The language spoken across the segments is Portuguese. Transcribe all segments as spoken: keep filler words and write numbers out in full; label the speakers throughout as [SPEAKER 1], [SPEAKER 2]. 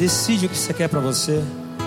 [SPEAKER 1] Decide o que você quer pra você.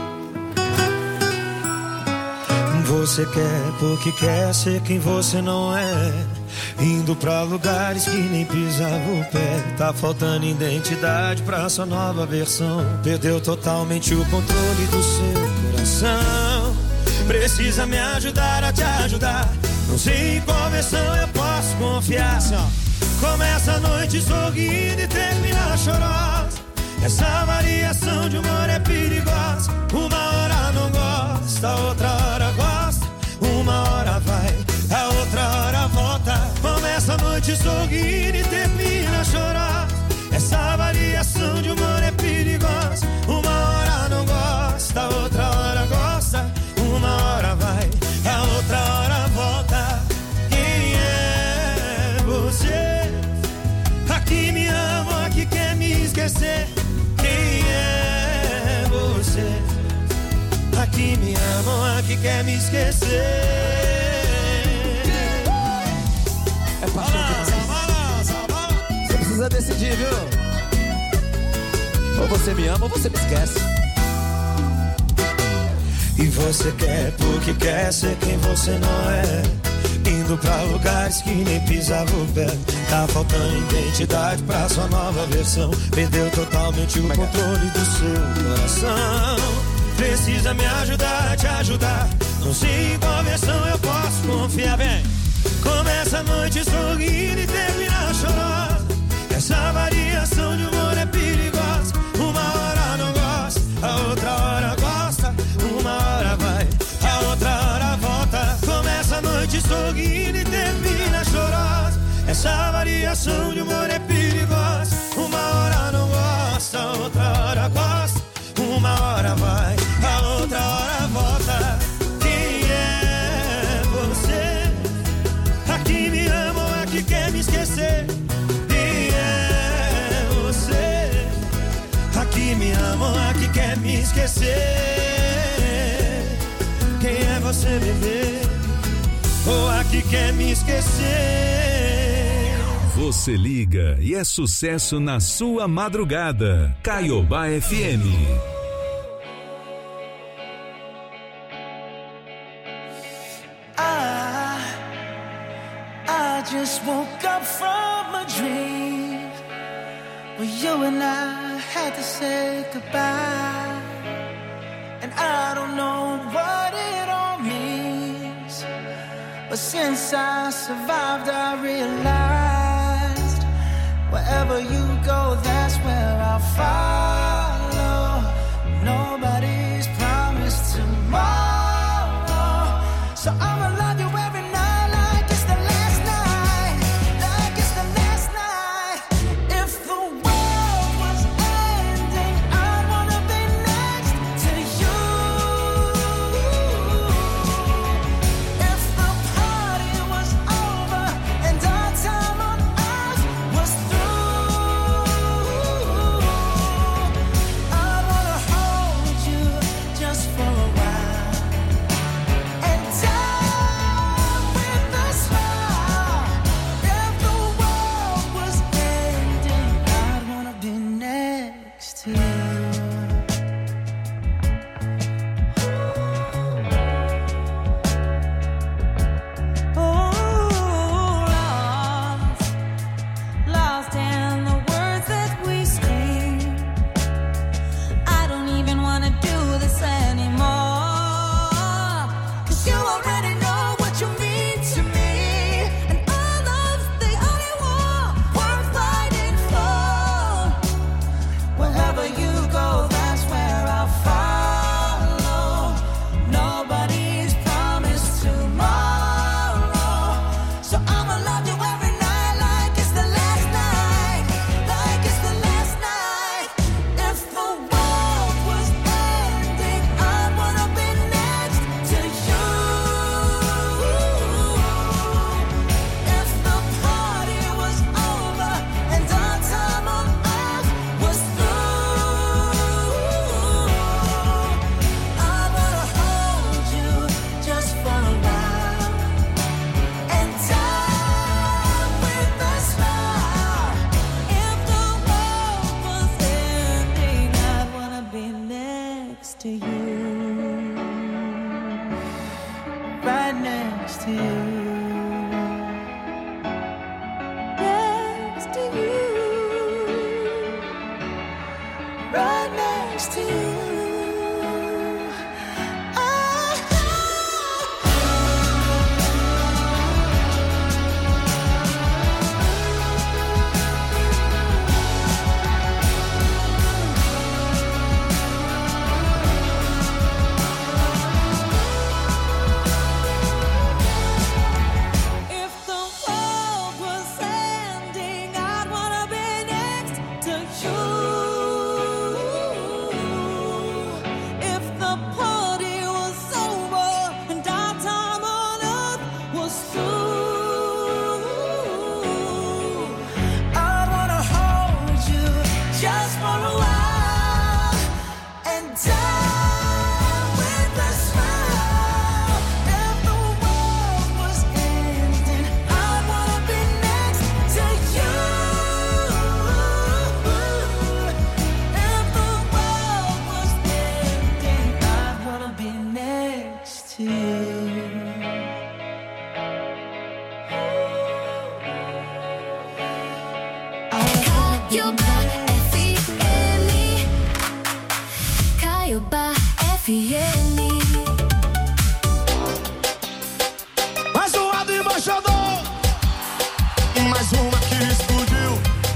[SPEAKER 1] Você quer porque quer ser quem você não é, indo pra lugares que nem pisava o pé. Tá faltando identidade pra sua nova versão. Perdeu totalmente o controle do seu coração. Precisa me ajudar a te ajudar. Não sei em qual versão eu posso confiar. Começa a noite sorrindo e termina chorosa. Essa variação de humor é perigosa. Uma hora não gosta, outra hora gosta. Uma hora vai, a outra hora volta. Começa a noite sorrindo e termina chorosa. Essa variação de humor é perigosa. Uma hora não gosta, outra hora gosta. Uma hora vai, a outra hora volta. Quem é você? Aqui me ama, aqui quer me esquecer. Quem é você? Aqui me ama, aqui quer me esquecer.
[SPEAKER 2] É paixão demais. Você precisa decidir, viu? Ou você me ama ou você me esquece.
[SPEAKER 1] E você quer porque quer ser quem você não é, indo pra lugares que nem pisava o pé. Tá faltando identidade pra sua nova versão. Perdeu totalmente o controle do seu coração. Precisa me ajudar a te ajudar. Não sei em qual versão eu posso confiar. Vem. Começa a noite sorrindo e termina chorosa. Essa variação de humor é perigosa. Uma hora não gosta, a outra hora gosta. Uma hora vai, a outra hora volta. Começa a noite sorrindo e termina chorosa. Essa variação de humor é perigosa. Uma hora não gosta, a outra hora gosta. Uma hora vai, a outra hora volta. Quem é você? Aqui me ama ou aqui quer me esquecer? Quem é você? Aqui me ama ou aqui quer me esquecer? Quem é você, bebê? Ou aqui quer me esquecer?
[SPEAKER 3] Você liga e é sucesso na sua madrugada. Caiobá F M.
[SPEAKER 4] I just woke up from a dream where you and I had to say goodbye. And I don't know what it all means, but since I survived I realized wherever you go, that's where I'll follow. Nobody's promised tomorrow, so I'ma love you every night. right next to you. Next to you. Right next to you.
[SPEAKER 5] Caiobá F M.
[SPEAKER 1] Mais um lado embaixador e mais uma que explodiu.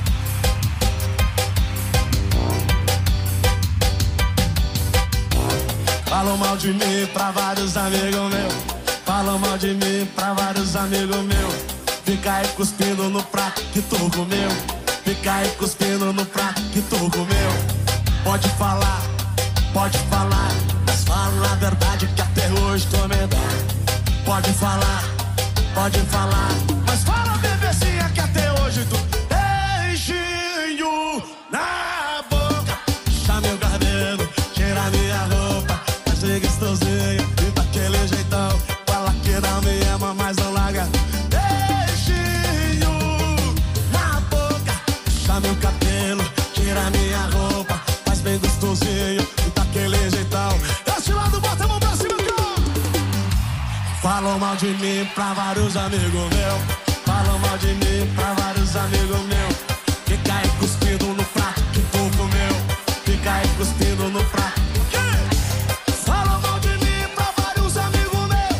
[SPEAKER 1] Falam mal de mim pra vários amigos meus. Falam mal de mim pra vários amigos meus. Fica aí cuspindo no prato que tu comeu. Fica aí cuspindo no prato que tu comeu. Pode falar, pode falar, mas fala a verdade que até hoje tô medado. Pode falar, pode falar, mas fala bebezinha que até hoje tu beijinho na boca. Puxa meu cabelo, tira minha roupa, faz ser gostosinho e daquele jeitão. Fala que não me ama, mas não larga. Beijinho na boca, puxa meu cabelo, tira minha roupa, faz bem gostosinho e daquele jeitão. Desse lado, bota a mão pra cima, cara. Falam mal de mim pra vários amigos meus. Falam mal de mim pra vários amigos meus. Fica aí cuspindo no prato que tu comeu. Fica aí cuspindo no prato. Falam mal de mim pra vários amigos meus.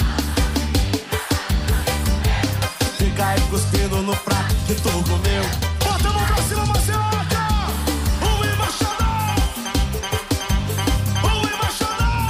[SPEAKER 1] Fica aí cuspindo no prato que tu comeu. Bota a mão pra cima, Marcelo. O embaixador. O embaixador.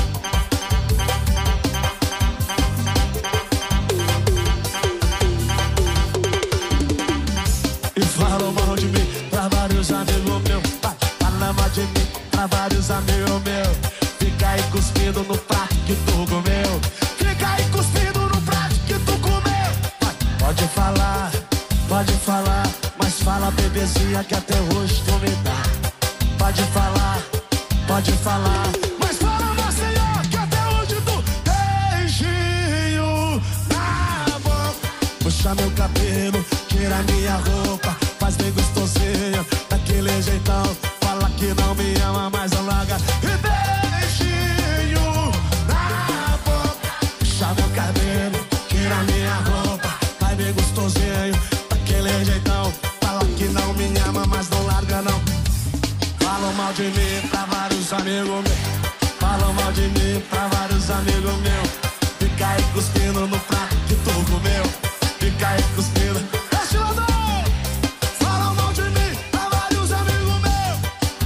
[SPEAKER 1] E falam mal de mim pra vários amigos meus. Fala mal de mim pra vários amigos meus. Fica aí cuspindo no prato que tu comeu. Fica aí cuspindo no prato que tu comeu. Pode falar, pode falar, mas fala bebezinha que até hoje tu me dá. Pode falar, pode falar, mas fala Maceió que até hoje tu beijinho na boca. Puxa meu cabelo, tira minha roupa, faz bem gostosinho, daquele jeitão. Fala que não me ama, mas não larga. E beijinho na boca. Puxa meu cabelo, tira minha roupa, faz bem gostosinho, daquele jeitão. Fala que não me ama, mas não larga não. Falam mal de mim pra vários amigos meus. Falam mal de mim pra vários amigos meus. Fica aí cuspindo no prato que tu comeu. Fica aí cuspindo. Este lado! Falam mal de mim pra vários amigos meus.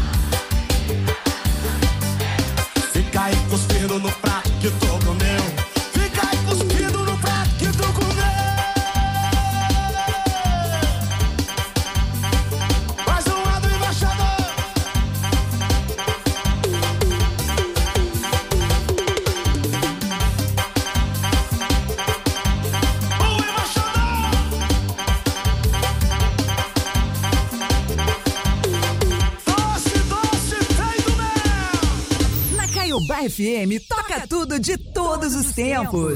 [SPEAKER 1] Fica aí cuspindo no prato que tu comeu. Fica aí cuspindo no prato que tu comeu. Mais um lado embaixador.
[SPEAKER 6] Caiobá F M toca tudo de todos os tempos.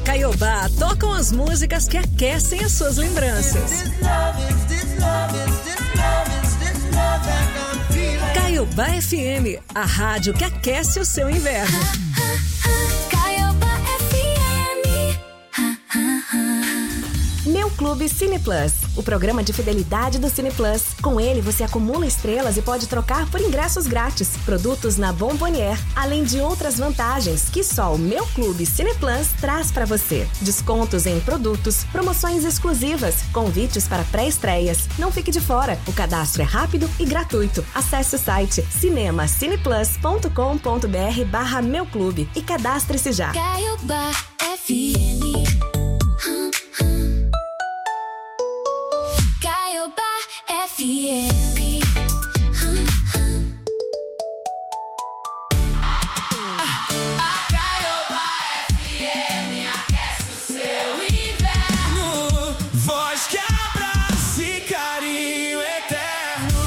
[SPEAKER 6] Caiobá tocam as músicas que aquecem as suas lembranças. Caiobá F M, a rádio que aquece o seu inverno.
[SPEAKER 5] Caiobá F M.
[SPEAKER 7] Meu Clube Cine Plus, o programa de fidelidade do Cine Plus. Com ele, você acumula estrelas e pode trocar por ingressos grátis, produtos na Bombonier, além de outras vantagens que só o Meu Clube Cine Plus traz para você. Descontos em produtos, promoções exclusivas, convites para pré-estreias. Não fique de fora, o cadastro é rápido e gratuito. Acesse o site cinemacineplus.com.br barra Meu Clube e cadastre-se já.
[SPEAKER 5] Caiobá F M. F M.
[SPEAKER 4] A Caiobá F M aquece o seu inverno. Voz que abraça e carinho eterno.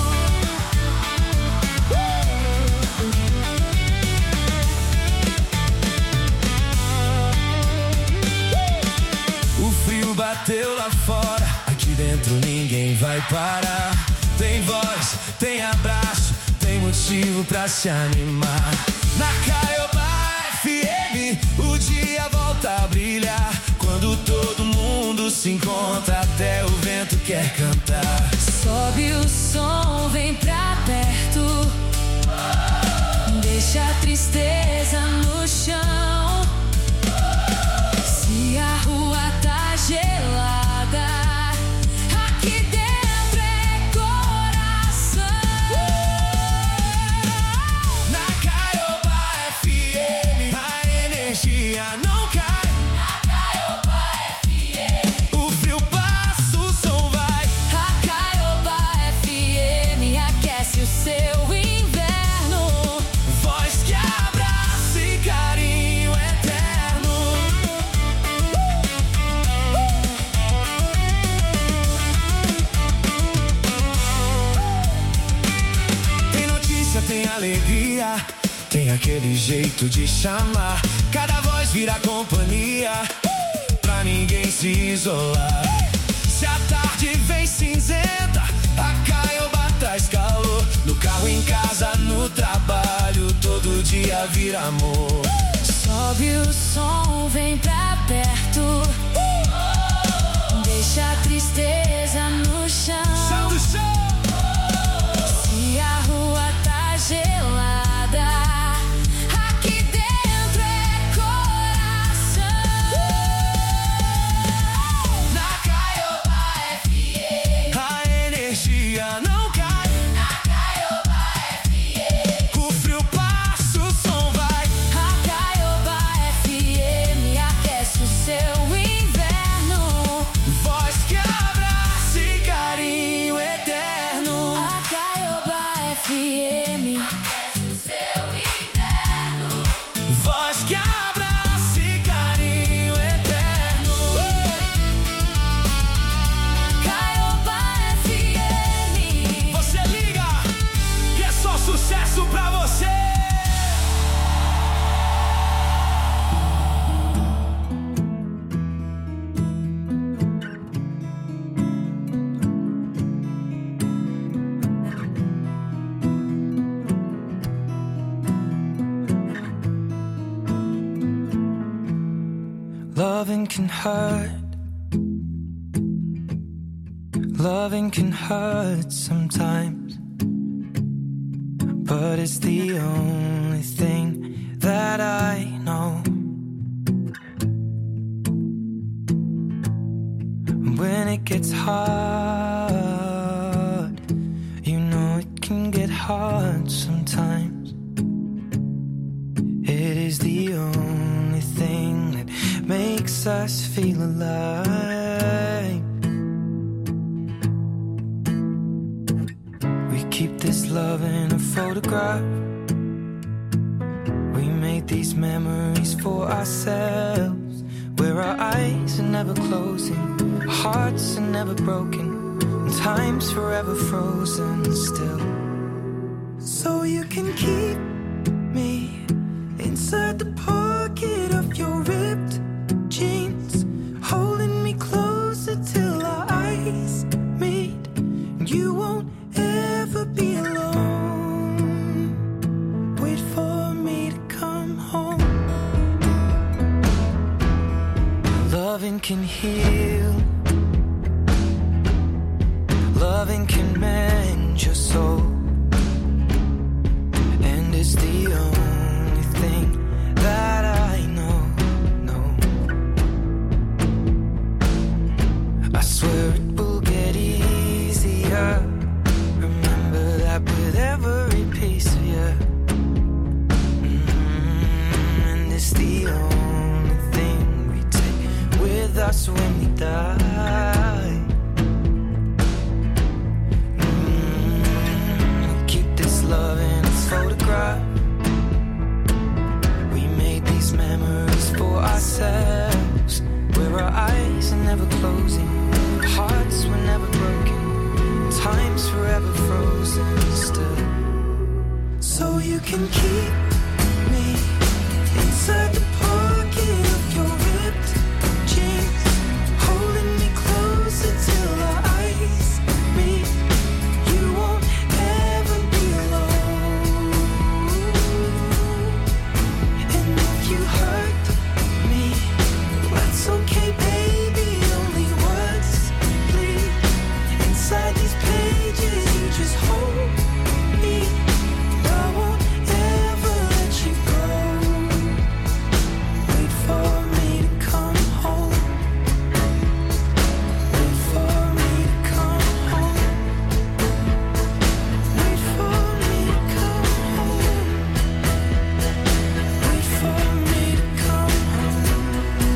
[SPEAKER 4] O frio bateu lá fora, aqui dentro ninguém vai parar. Tem voz, tem abraço, tem motivo pra se animar. Na Caiobá F M, o dia volta a brilhar. Quando todo mundo se encontra, até o vento quer cantar.
[SPEAKER 5] Sobe o som, vem pra perto. Deixa a tristeza no chão. Se a rua tá gelada,
[SPEAKER 4] não cai. Na Caiobá F M, o frio passa, o som vai.
[SPEAKER 5] A Caiobá F M aquece o seu inverno.
[SPEAKER 4] Voz que abraça e carinho eterno. Tem notícia, tem alegria, tem aquele jeito de chamar. Cada voz vira companhia, pra ninguém se isolar. Se a tarde vem cinzenta, a Caiobá traz calor. No carro, em casa, no trabalho, todo dia vira amor.
[SPEAKER 5] Sobe o som, vem pra perto. Deixa a tristeza no chão.
[SPEAKER 4] Chão do chão.
[SPEAKER 5] Se a rua tá gelada, aqui dentro é coração.
[SPEAKER 4] Na Caiobá F M, a energia não cai. Na Caiobá F M, o frio passa, o som vai.
[SPEAKER 5] A Caiobá F M aquece o seu inverno.
[SPEAKER 4] Voz que abraça e carinho eterno.
[SPEAKER 5] A Caiobá F M aquece o seu inverno.
[SPEAKER 4] Voz que abraça e carinho eterno.
[SPEAKER 5] Caiobá F M.
[SPEAKER 4] Você liga, que é só sucesso pra você.
[SPEAKER 1] Loving can hurt. Loving can hurt sometimes, but it's the only thing that I know. When it gets hard, you know it can get hard sometimes. It is the only thing that makes us feel alive. We keep this love in a photograph. We made these memories for ourselves, where our eyes are never closing, hearts are never broken, and time's forever frozen still. So you can keep me inside the pocket of your ripped jeans.
[SPEAKER 8] can heal. Loving can mend your soul. And it's the only thing that I know, no. I swear it will get easier. Remember that with every piece of you. Mm-hmm. And it's the only thing we take with us when we die. Mm-hmm. Keep this love in its photograph. We made these memories for ourselves, where our eyes are never closing, hearts were never broken, time's forever frozen still. So you can keep me inside the pocket of your ripped jeans, holding me closer till our eyes meet. You won't ever be alone. And if you hurt me, that's okay, baby. Only words bleed inside these pages. You just hold me. I won't ever let you go. Wait for me to come home. Wait for me to come home. Wait for me to come home. Wait for me to come home.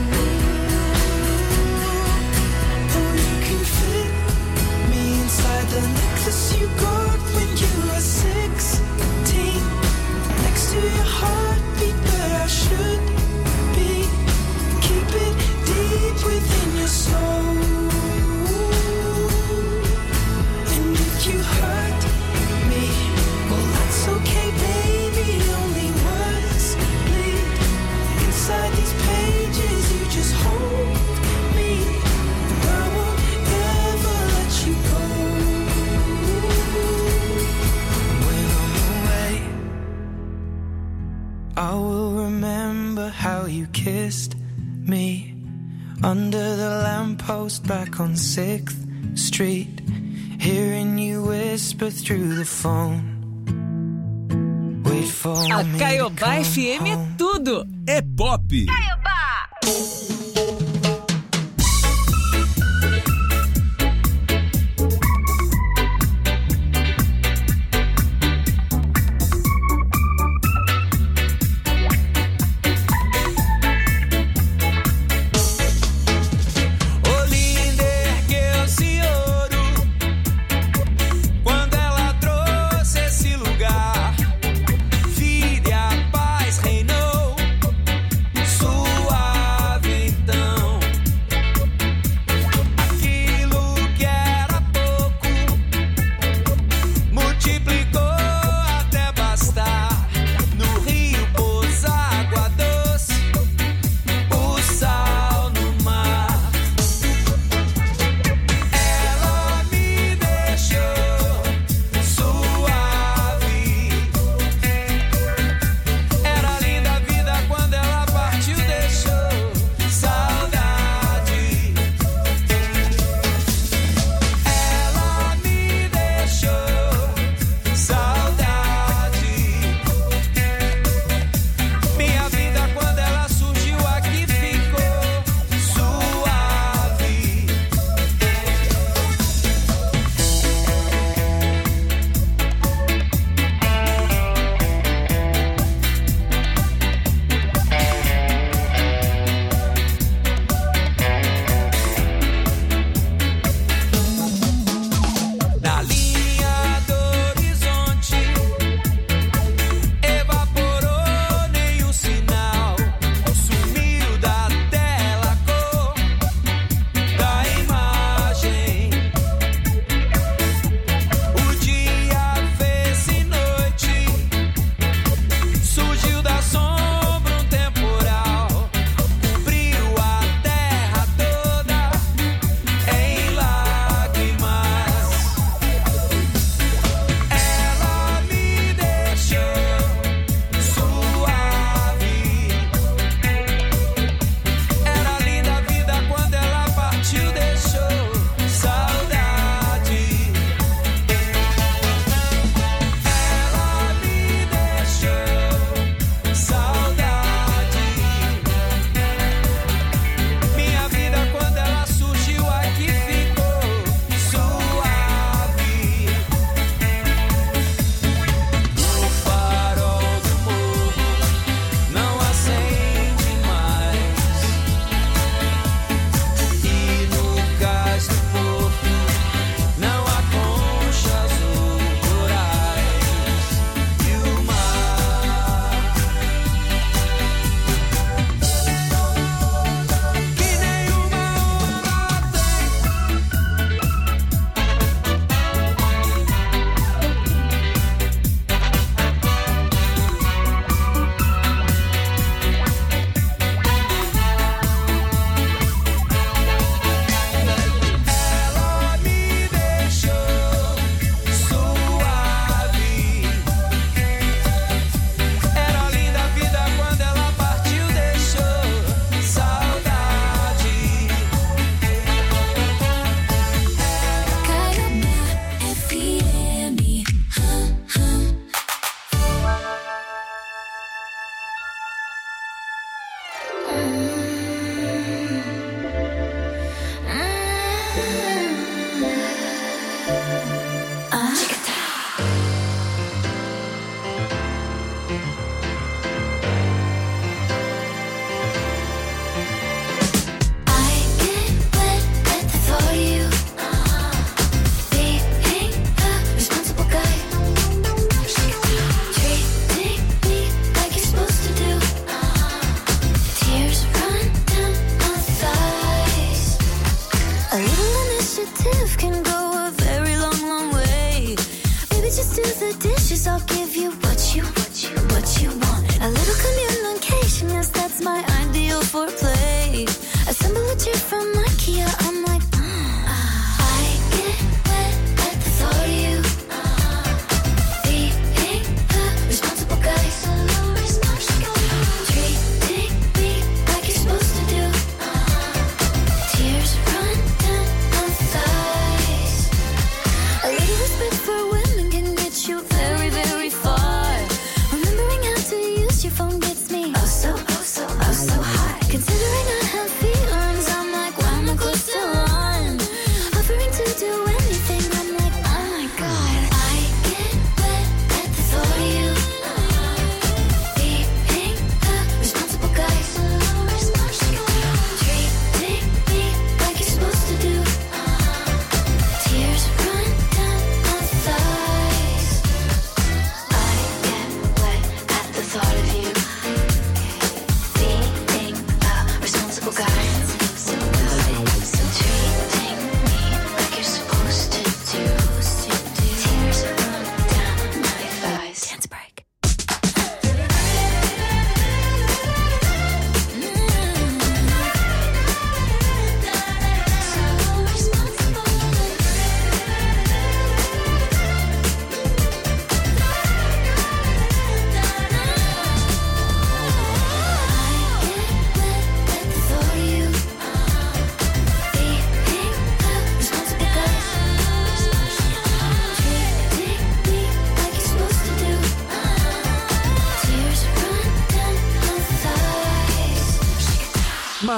[SPEAKER 8] Oh, you can fit me inside the necklace you got when you were sixteen, next to your heartbeat where I should be. Keep it deep within your soul. And if you hurt me, well, that's okay, baby. Only words bleed inside these pages. You just hold me. I won't ever let you go. When I'm away, I will remember how you kissed me under the lamppost back on sixth Street, hearing you whisper through the phone. Wait for
[SPEAKER 6] A
[SPEAKER 8] me to
[SPEAKER 6] Caiobá
[SPEAKER 8] come
[SPEAKER 6] F M é
[SPEAKER 8] home.
[SPEAKER 6] tudo.
[SPEAKER 3] É pop.
[SPEAKER 4] Olinda ergueu-se ouro quando ela trouxe esse lugar. Vida e a paz reinou, suave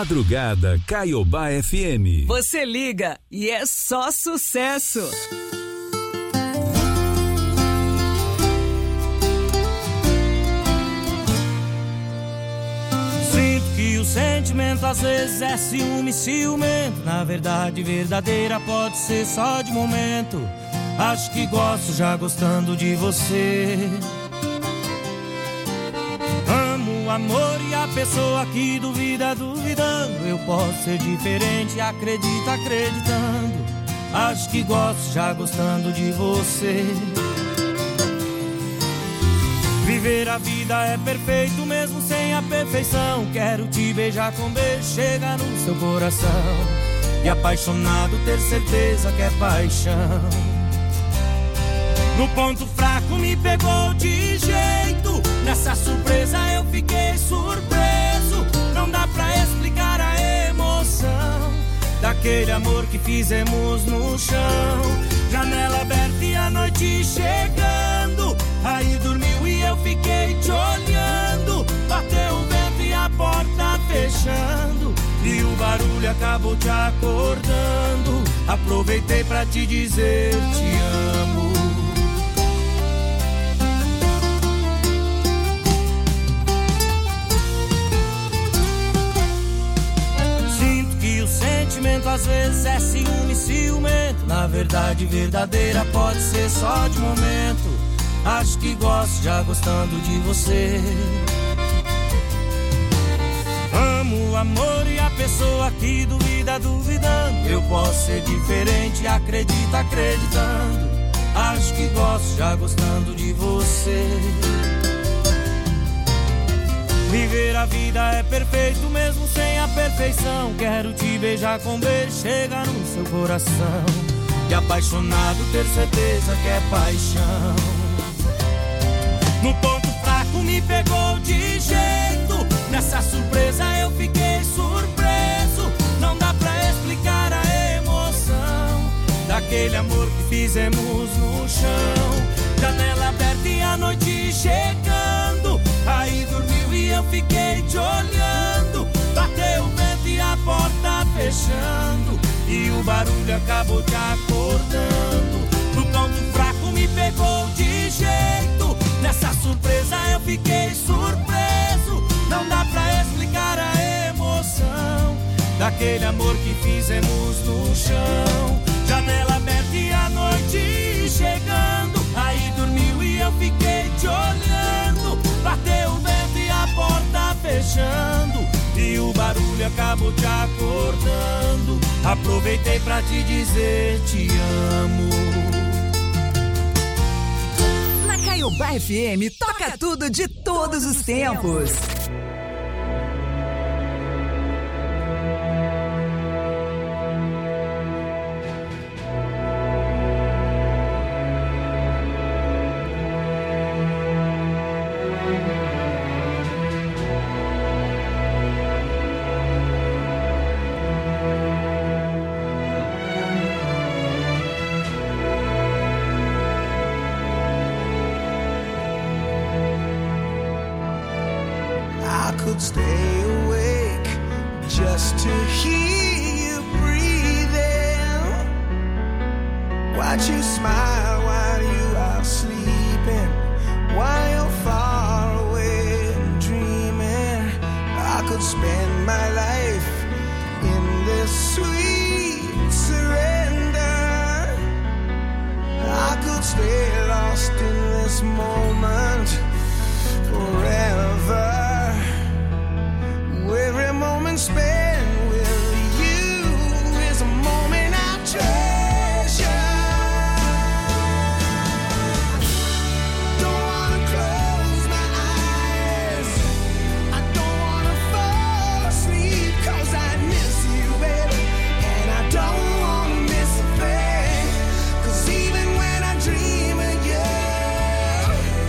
[SPEAKER 3] Madrugada Caiobá F M.
[SPEAKER 6] Você liga e é só sucesso.
[SPEAKER 4] Sinto que o sentimento às vezes é ciúme, ciumento. Na verdade, verdadeira pode ser só de momento. Acho que gosto já gostando de você. Amo o amor e a pessoa que duvida, duvidando. Eu posso ser diferente, acredita, acreditando. Acho que gosto já gostando de você. Viver a vida é perfeito mesmo sem a perfeição. Quero te beijar com beijo, chega no seu coração. E apaixonado ter certeza que é paixão. No ponto fraco me pegou de jeito. Nessa surpresa eu fiquei surpreso. Não dá pra explicar a emoção daquele amor que fizemos no chão. Janela aberta e a noite chegando. Aí dormiu e eu fiquei te olhando. Bateu o vento e a porta fechando. E o barulho acabou te acordando. Aproveitei pra te dizer te amo. Sinto que o sentimento às vezes é ciúme, ciumento. Na verdade verdadeira pode ser só de momento. Acho que gosto já gostando de você. Amo o amor e a pessoa que duvida, duvidando. Eu posso ser diferente, acredita, acreditando. Acho que gosto já gostando de você. Viver a vida é perfeito mesmo sem a perfeição. Quero te beijar com beijo, chega no seu coração. E apaixonado ter certeza que é paixão. No ponto fraco me pegou de jeito. Nessa surpresa eu fiquei surpreso. Não dá pra explicar a emoção daquele amor que fizemos no chão. Janela aberta e a noite chegando. Aí dormiu e eu fiquei te olhando. Bateu o vento e a porta fechando. E o barulho acabou te acordando. No ponto fraco me pegou de jeito. Nessa surpresa eu fiquei surpreso. Não dá pra explicar a emoção daquele amor que fizemos no chão. Janela aberta e a noite chegando. Aí dormiu e eu fiquei te olhando. Bateu o vento e a porta fechando. E o barulho acabou te acordando. Aproveitei pra te dizer te amo.
[SPEAKER 6] Caiobá F M toca tudo de todos os tempos.
[SPEAKER 9] Stay awake just to hear you breathing. Watch you smile while you are sleeping, while you're far away and dreaming. I could spend my life in this sweet surrender. I could stay lost in this moment forever. Every moment spent with you is a moment I treasure. Don't wanna close my eyes. I don't wanna fall asleep 'cause I miss you, baby. And I don't wanna miss a thing. 'Cause even when I dream of you,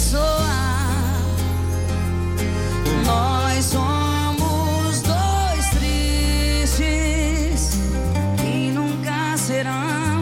[SPEAKER 10] soar. Nós somos dois tristes que nunca serão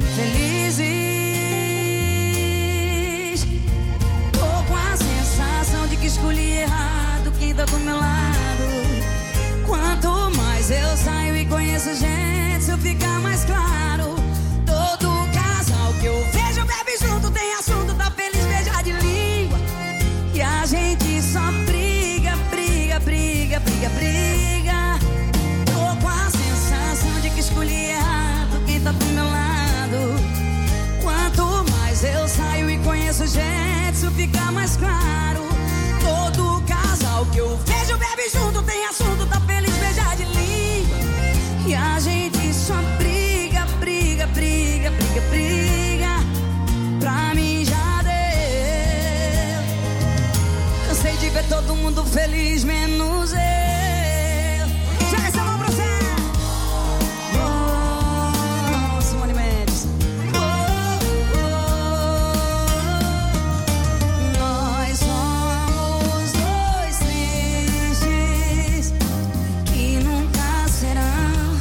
[SPEAKER 10] felizes. Tô com a sensação de que escolhi errado quem tá do meu lado. Quanto mais eu saio e conheço gente, isso fica mais claro. Todo casal que eu vejo bebe junto, tem assunto, tá feliz, beija de língua. E a gente só briga, briga, briga, briga, briga. Tô com a sensação de que escolhi errado quem tá do meu lado. Quanto mais eu saio e conheço gente, isso fica mais claro. Todo casal que eu vejo bebe junto, tem assunto, tá feliz, beija de língua. E a gente só briga, briga, briga, briga, briga. Pra mim já deu. Cansei de ver todo mundo feliz, menos eu. Já essa mão pra você. Oh, Simone Mendes. Oh, oh, oh. Nós somos dois tristes que nunca serão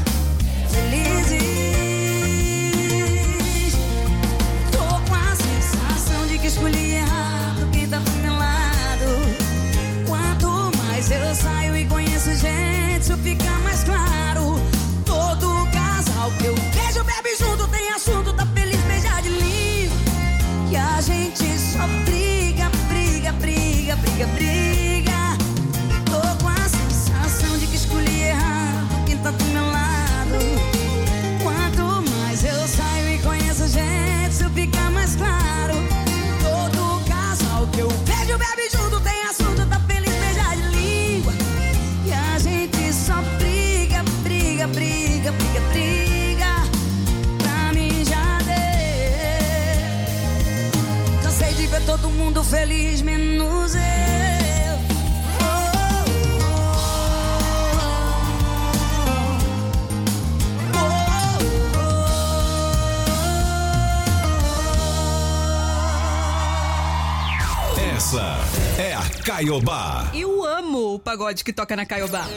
[SPEAKER 10] felizes. Tô com a sensação de que escolhi errado quem tá do meu lado. Quanto mais eu saio e conheço gente, isso fica mais claro. Todo casal que eu vejo bebe junto, tem assunto, tá feliz, beija de língua. E a gente só briga, briga, briga, briga, briga. Tô com a sensação de que escolhi errado quem tá do meu lado. Quanto mais eu saio e conheço gente, isso fica mais claro. Todo casal que eu vejo bebe junto, tem assunto, tá feliz, beija de língua. E a gente só briga, briga, briga, briga, briga. Pra mim já deu. Cansei de ver todo mundo feliz, menos eu. Oh, oh, oh, oh.
[SPEAKER 3] Essa é a Caiobá.
[SPEAKER 6] Eu amo o pagode que toca na Caiobá.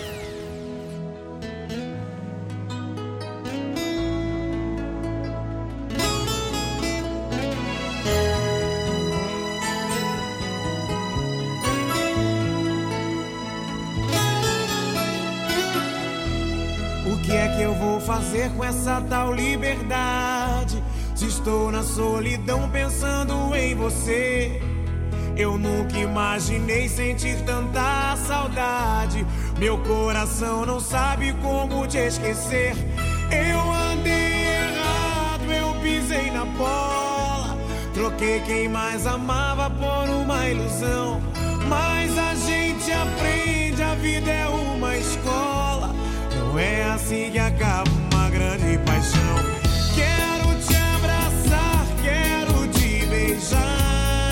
[SPEAKER 1] O que é que eu vou fazer com essa tal liberdade? Se estou na solidão pensando em você. Eu nunca imaginei sentir tanta saudade. Meu coração não sabe como te esquecer. Eu andei errado, eu pisei na bola. Troquei quem mais amava por uma ilusão. Mas a gente aprende, a vida é uma escola. Não é assim que acaba uma grande paixão. Quero te abraçar, quero te beijar.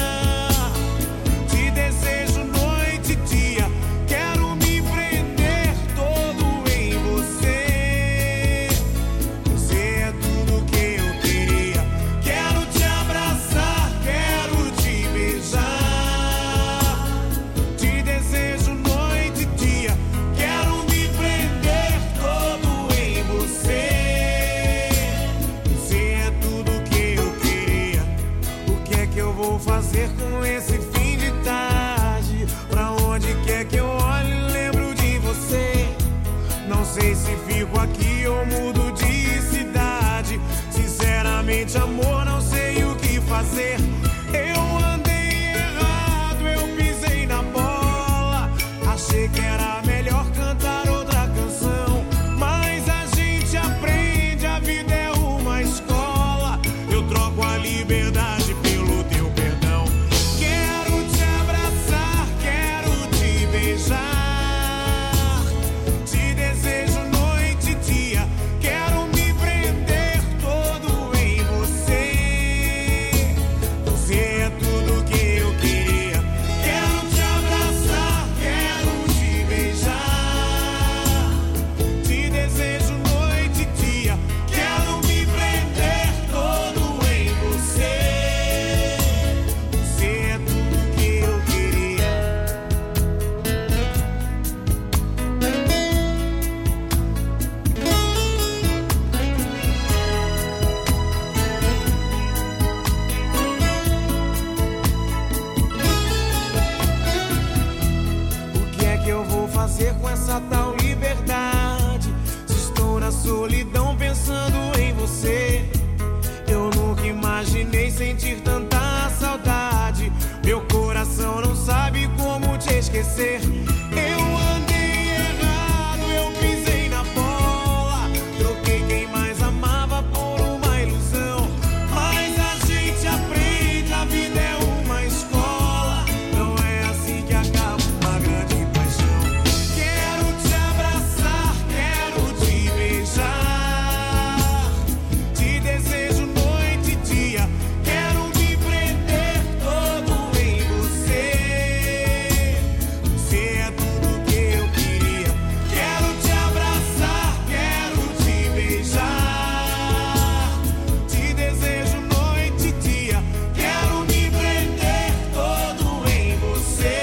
[SPEAKER 1] Te desejo noite e dia. Quero me prender todo em você. Você é tudo que eu queria. Quero te abraçar, quero te beijar. Te desejo noite e dia. Quero me prender todo em você. Você é tudo que eu queria. O que é que eu vou fazer com esse fim de tarde? Pra onde quer que eu olhe, lembro de você. Não sei se fico aqui ou mudo de cidade. Sinceramente, amor, não sei o que fazer. Eu andei errado, eu pisei na bola. Achei que era melhor cantar outra canção. Mas a gente aprende, a vida é uma escola. Eu troco a liberdade pelo teu perdão. Quero te abraçar, quero te beijar. Te desejo noite e dia.
[SPEAKER 11] fazer com essa tal liberdade? Se estou na solidão pensando em você, eu nunca imaginei sentir tanta saudade. Meu coração não sabe como te esquecer. Eu andei errado, eu pisei na bola, troquei quem mais amava por uma ilusão. Mas a gente aprende, a vida é uma escola, não é assim que acaba uma grande paixão. Quero te abraçar, quero te beijar, te desejo noite e dia, quero me prender todo em você. Você é tudo que eu queria. Quero te abraçar, quero te beijar, te desejo noite e dia, quero me prender todo em você.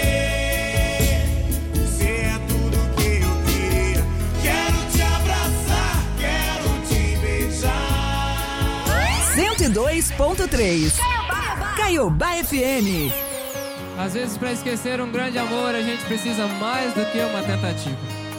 [SPEAKER 11] Você é tudo que eu queria. Quero te abraçar, quero te beijar.
[SPEAKER 6] cento e dois ponto três. Caiobá F M.
[SPEAKER 12] Às vezes, pra esquecer um grande amor, a gente precisa mais do que uma tentativa.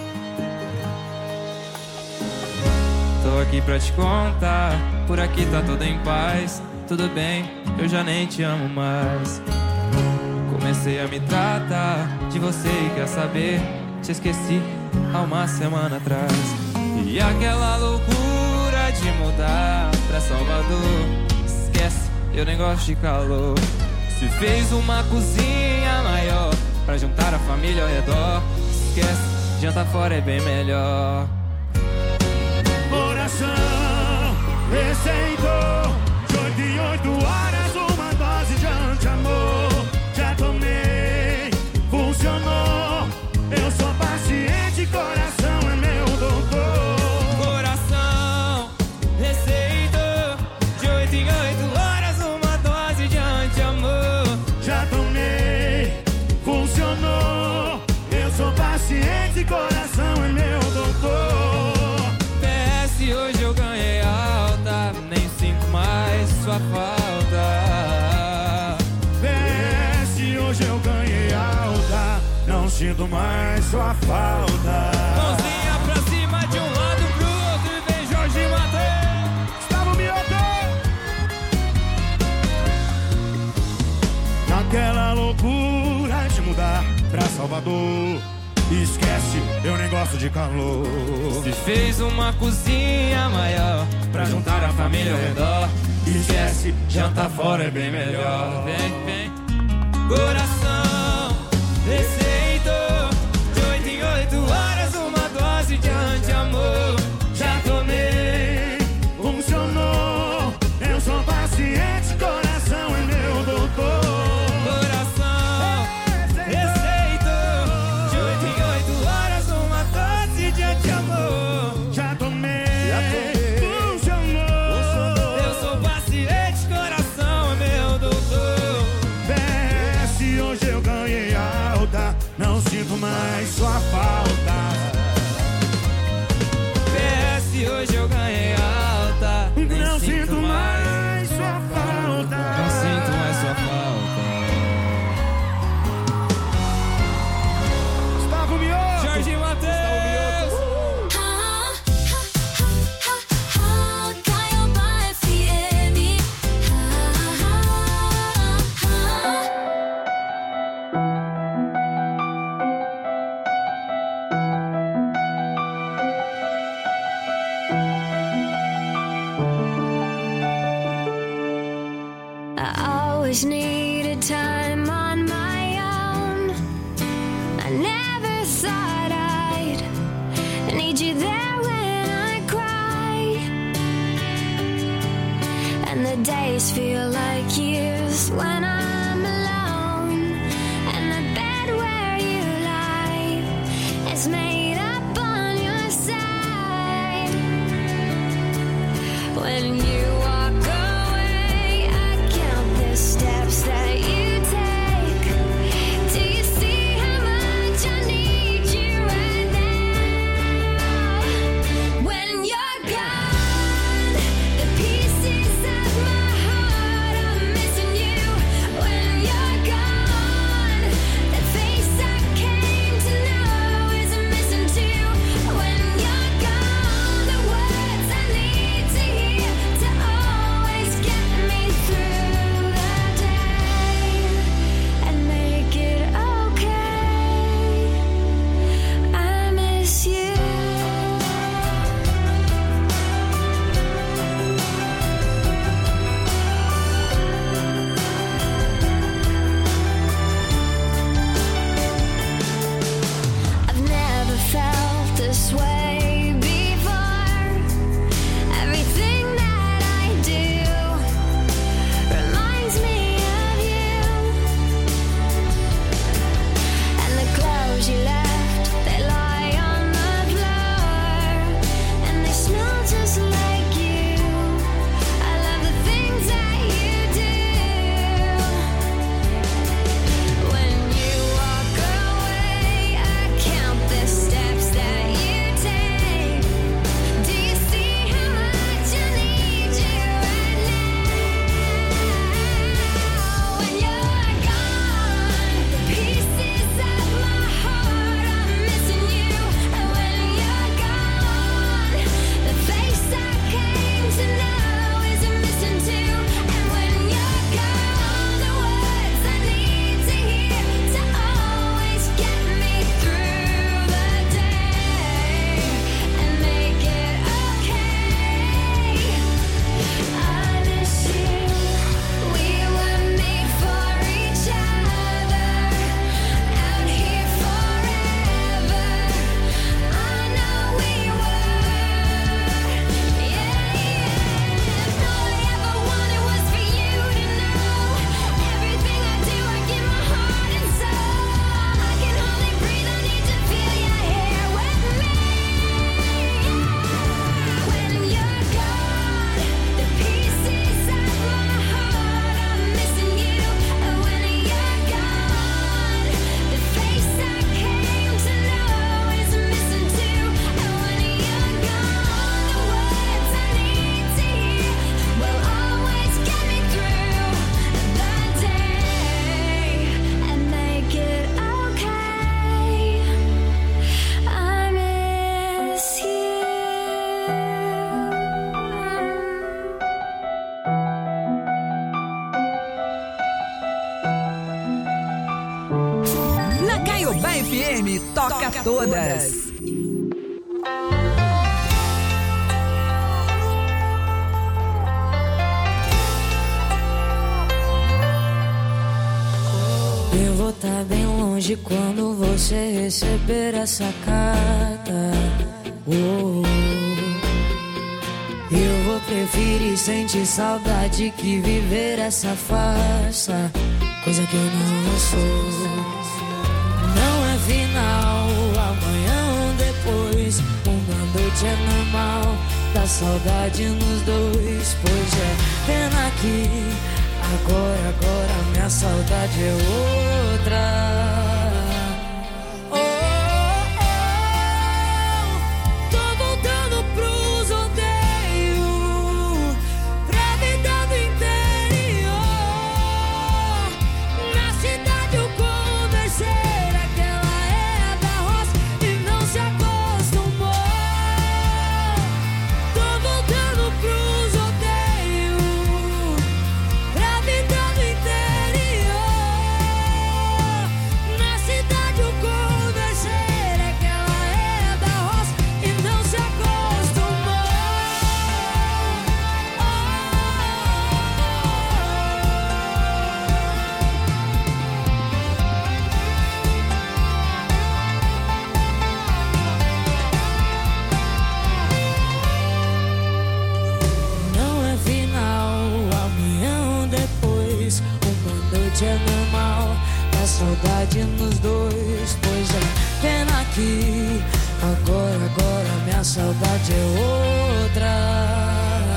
[SPEAKER 12] Tô aqui pra te contar, por aqui tá tudo em paz. Tudo bem, eu já nem te amo mais. Comecei a me tratar de você e quer saber, te esqueci há uma semana atrás. E aquela loucura de mudar pra Salvador, esquece, eu nem gosto de calor. Se fez uma cozinha maior pra juntar a família ao redor, esquece, janta fora é bem melhor.
[SPEAKER 9] Coração receitou de oito em oito horas uma dose de anti-amor. Já tomei, funcionou. Eu sou paciente, coração é meu doutor.
[SPEAKER 12] Coração receitou de oito em oito horas uma dose de anti-amor.
[SPEAKER 9] Já tomei, funcionou. Eu sou paciente, coração é meu doutor.
[SPEAKER 12] P S, hoje eu ganhei alta, nem sinto mais sua falta.
[SPEAKER 9] P S, hoje eu ganhei alta, não sinto mais sua falta.
[SPEAKER 12] Mãozinha pra cima de um lado pro outro e vem Jorge Mateus.
[SPEAKER 9] Gustavo Mioto. Naquela loucura de mudar pra Salvador, esquece, eu nem gosto de calor.
[SPEAKER 12] Se fez uma cozinha maior pra juntar a família ao redor, esquece, janta fora é bem melhor. Vem, vem. Coração receitou de oito em oito horas uma dose de anti-amor.
[SPEAKER 9] Já tomei, funcionou. Eu sou paciente, coração é meu doutor.
[SPEAKER 12] Coração receitou de oito em oito horas uma dose de anti-amor.
[SPEAKER 9] Já tomei, funcionou.
[SPEAKER 12] Eu sou paciente, coração é meu doutor.
[SPEAKER 9] P S, hoje eu ganhei alta, não sinto mais sua falta.
[SPEAKER 12] P S, hoje eu ganhei alta, nem
[SPEAKER 9] Não
[SPEAKER 12] sinto
[SPEAKER 9] sinto
[SPEAKER 12] mais.
[SPEAKER 9] mais sua falta.
[SPEAKER 12] Não sinto mais sua falta.
[SPEAKER 9] Gustavo Mioto.
[SPEAKER 12] Jorge Mateus.
[SPEAKER 5] Caiobá F M. I always needed time on my own. I never thought I'd need you there when I cry. And the days feel like years when I'm alone. And the bed where you lie is made up on your side. When you walk away, I count the steps that you take. Do you see how much I need you right now? When you're gone, the pieces of my heart are missing you.
[SPEAKER 6] Na Caiobá F M, toca, toca todas.
[SPEAKER 10] Eu vou estar bem longe quando você receber essa carta. Oh, eu vou preferir sentir saudade que viver essa farsa, coisa que eu não sou. Não é final, amanhã ou depois, uma noite é normal, dá saudade nos dois. Pois é, pena que agora, agora minha saudade é outra. É normal, a saudade nos dois. Pois é, pena que agora, agora minha saudade é outra.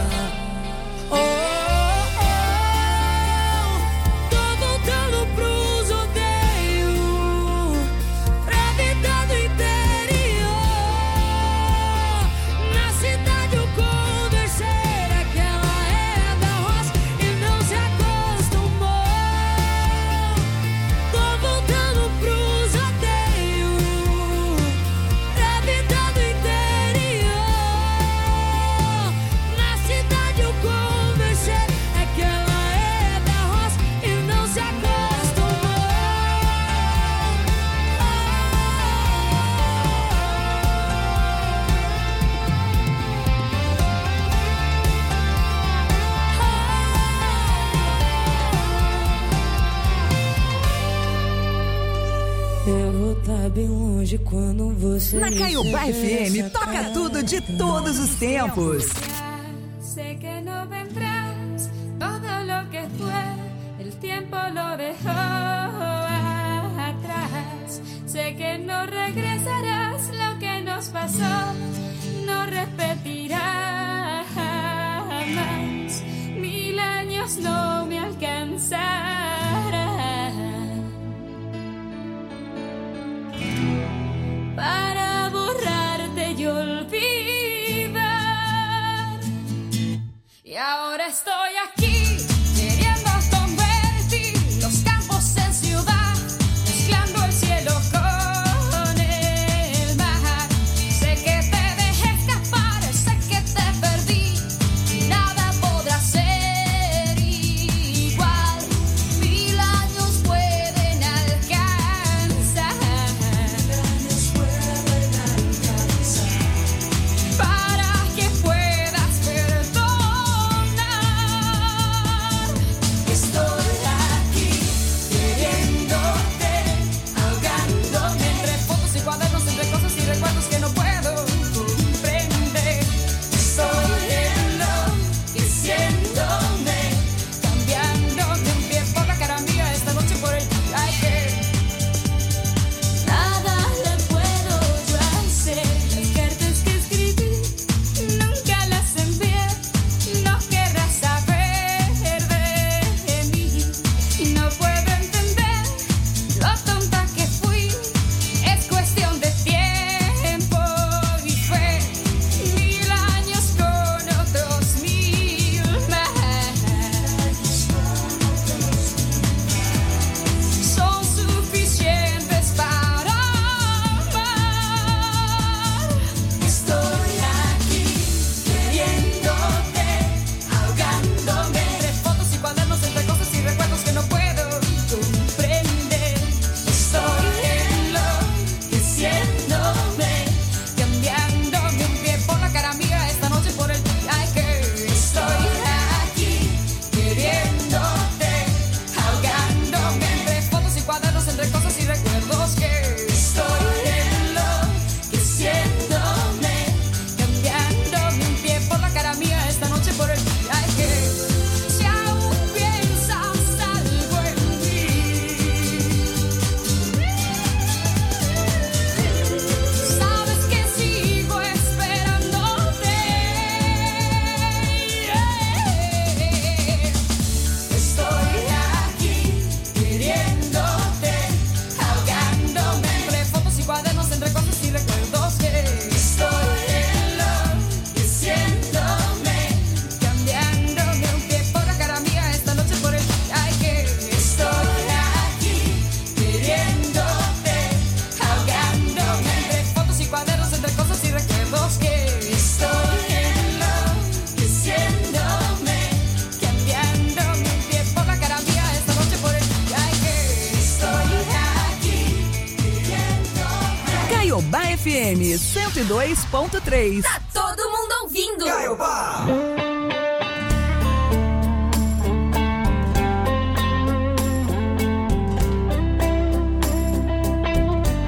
[SPEAKER 10] Bem longe quando você
[SPEAKER 6] na Caiobá F M, toca cara. Tudo de todos os tempos.
[SPEAKER 5] Sé que no vendrás, todo lo que fue, el tiempo lo dejó atrás. Sé que no regresarás, lo que nos pasó no repetirá jamás. Mil años no me alcanzarán para borrarte y olvidar. Y ahora estoy aquí queriendo convertir los campos en ciudad, mezclando el cielo con el mar. Sé que te dejé escapar, sé
[SPEAKER 13] Caiobá F M cento e dois ponto três.
[SPEAKER 5] Tá todo mundo ouvindo.
[SPEAKER 14] Caiobá.